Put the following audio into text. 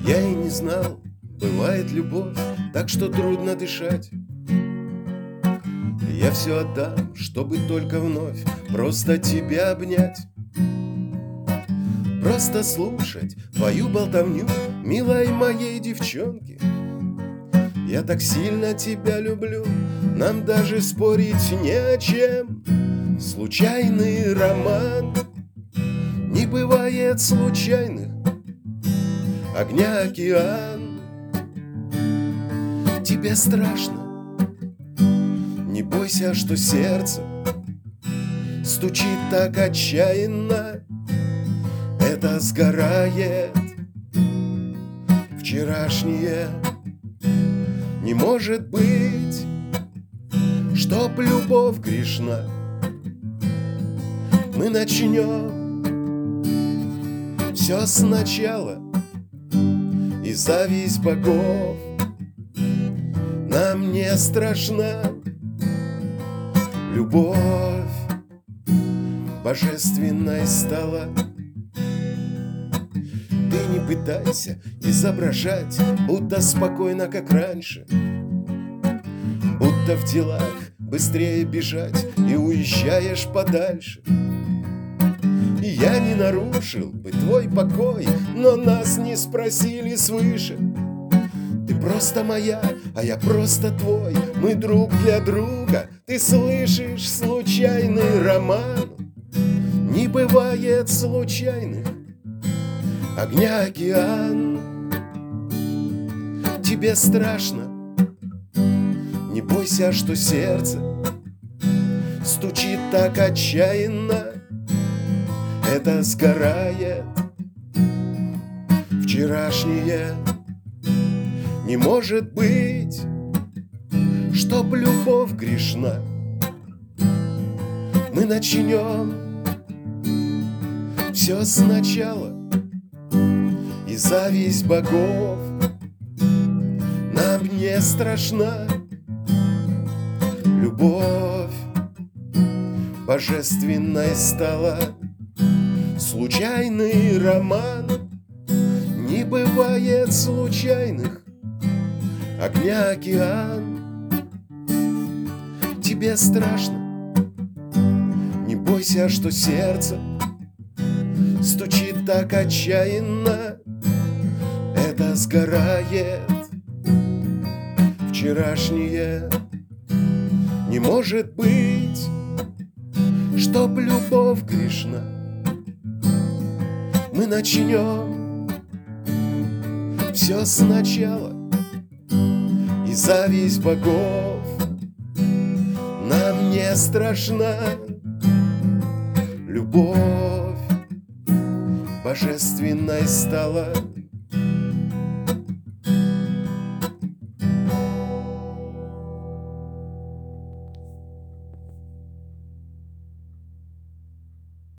Я и не знал, бывает любовь, так что трудно дышать. Я все отдам, чтобы только вновь просто тебя обнять. Просто слушать твою болтовню, милой моей девчонки. Я так сильно тебя люблю, нам даже спорить не о чем. Случайный роман, не бывает случайных. Огня океан, тебе страшно, не бойся, что сердце стучит так отчаянно. Это сгорает вчерашнее. Не может быть, чтоб любовь грешна. Мы начнем все сначала, и зависть богов нам не страшна. Любовь божественной стала. Ты не пытайся изображать, будто спокойно, как раньше, будто в делах быстрее бежать и уезжаешь подальше. И я не нарушил бы твой покой, но нас не спросили свыше. Ты просто моя, а я просто твой, мы друг для друга. Ты слышишь, случайный роман, не бывает случайных. Огня океан, тебе страшно, не бойся, что сердце стучит так отчаянно. Это сгорает вчерашнее. Не может быть, чтоб любовь грешна. Мы начнем все сначала, и зависть богов нам не страшна. Любовь божественной стала. Случайный роман, не бывает случайных. Огня океан, тебе страшно, не бойся, что сердце стучит так отчаянно. Это сгорает вчерашнее. Не может быть, чтоб любовь грешна. Мы начнем все сначала, и зависть богов нам не страшна. Любовь божественной стала.